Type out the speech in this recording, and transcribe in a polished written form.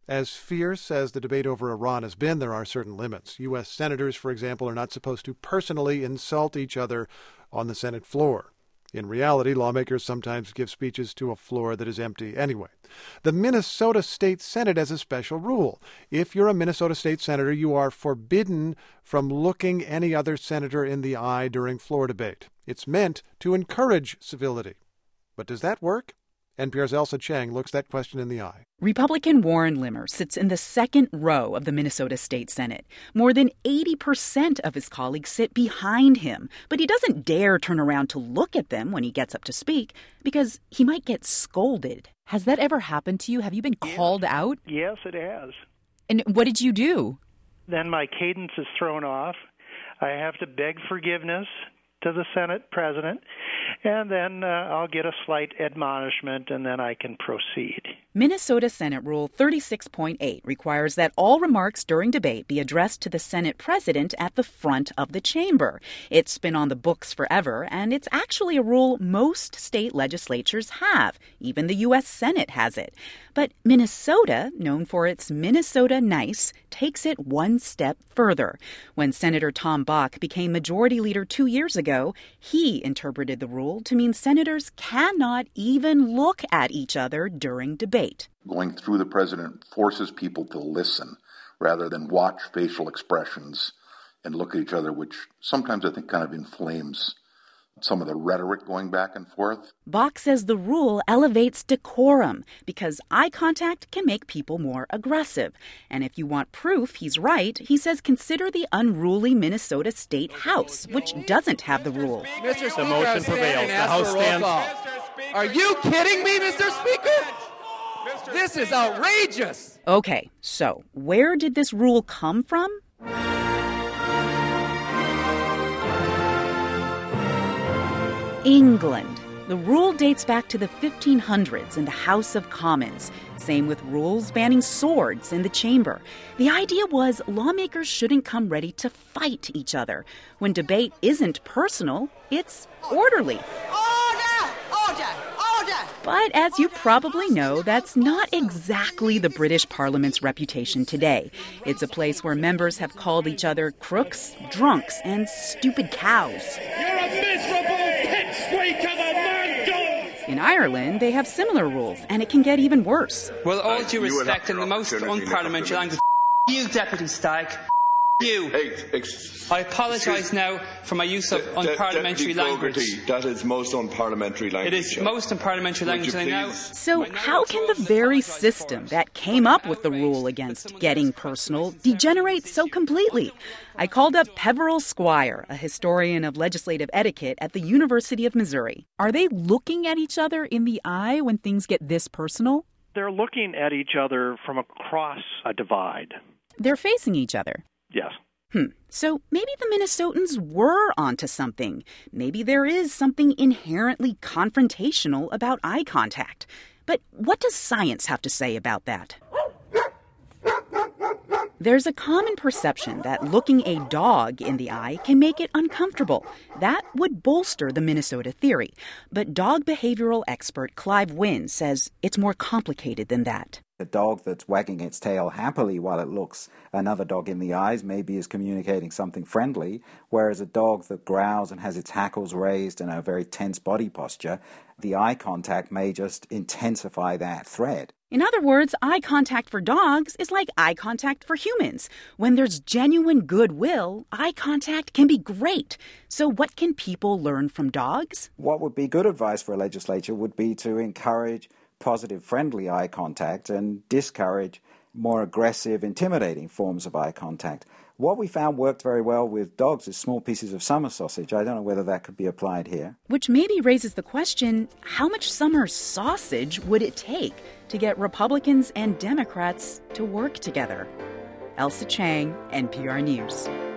As fierce as the debate over Iran has been, there are certain limits. U.S. senators, for example, are not supposed to personally insult each other on the Senate floor. In reality, lawmakers sometimes give speeches to a floor that is empty anyway. The Minnesota State Senate has a special rule. If you're a Minnesota State Senator, you are forbidden from looking any other senator in the eye during floor debate. It's meant to encourage civility. But does that work? NPR's Ailsa Chang looks that question in the eye. Republican Warren Limmer sits in the second row of the Minnesota State Senate. More than 80% of his colleagues sit behind him, but he doesn't dare turn around to look at them when he gets up to speak because he might get scolded. Has that ever happened to you? Have you been called out? Yes, it has. And what did you do? Then my cadence is thrown off. I have to beg forgiveness to the Senate president, and then I'll get a slight admonishment, and then I can proceed. Minnesota Senate Rule 36.8 requires that all remarks during debate be addressed to the Senate president at the front of the chamber. It's been on the books forever, and it's actually a rule most state legislatures have. Even the U.S. Senate has it. But Minnesota, known for its Minnesota Nice, takes it one step further. When Senator Tom Bach became majority leader 2 years ago, he interpreted the rule to mean senators cannot even look at each other during debate. Going through the president forces people to listen rather than watch facial expressions and look at each other, which sometimes I think kind of inflames some of the rhetoric going back and forth. Bach says the rule elevates decorum because eye contact can make people more aggressive. And if you want proof he's right, he says consider the unruly Minnesota State House, which doesn't have the rule. Mr. Speaker, the motion prevails. The House stands. Are you kidding me, Mr. Speaker? This is outrageous. Okay, so where did this rule come from? England. The rule dates back to the 1500s in the House of Commons. Same with rules banning swords in the chamber. The idea was lawmakers shouldn't come ready to fight each other. When debate isn't personal, it's orderly. Order! Order! Order! But as you probably know, that's not exactly the British Parliament's reputation today. It's a place where members have called each other crooks, drunks, and stupid cows. You're a miserable pipsqueak of a man-dog! In Ireland, they have similar rules, and it can get even worse. Well, all due respect and the most unparliamentary language, you, Deputy Stagg, you. I apologise now for my use of unparliamentary language. That is most unparliamentary language. It is most unparliamentary language. So how can the very system that came up with the rule against getting personal degenerate so completely? I called up Peveril Squire, a historian of legislative etiquette at the University of Missouri. Are they looking at each other in the eye when things get this personal? They're looking at each other from across a divide. They're facing each other. Yes. So maybe the Minnesotans were onto something. Maybe there is something inherently confrontational about eye contact. But what does science have to say about that? There's a common perception that looking a dog in the eye can make it uncomfortable. That would bolster the Minnesota theory. But dog behavioral expert Clive Wynn says it's more complicated than that. A dog that's wagging its tail happily while it looks another dog in the eyes maybe is communicating something friendly, whereas a dog that growls and has its hackles raised and a very tense body posture, the eye contact may just intensify that threat. In other words, eye contact for dogs is like eye contact for humans. When there's genuine goodwill, eye contact can be great. So what can people learn from dogs? What would be good advice for a legislature would be to encourage positive, friendly eye contact and discourage more aggressive, intimidating forms of eye contact. What we found worked very well with dogs is small pieces of summer sausage. I don't know whether that could be applied here. Which maybe raises the question, how much summer sausage would it take to get Republicans and Democrats to work together? Ailsa Chang, NPR News.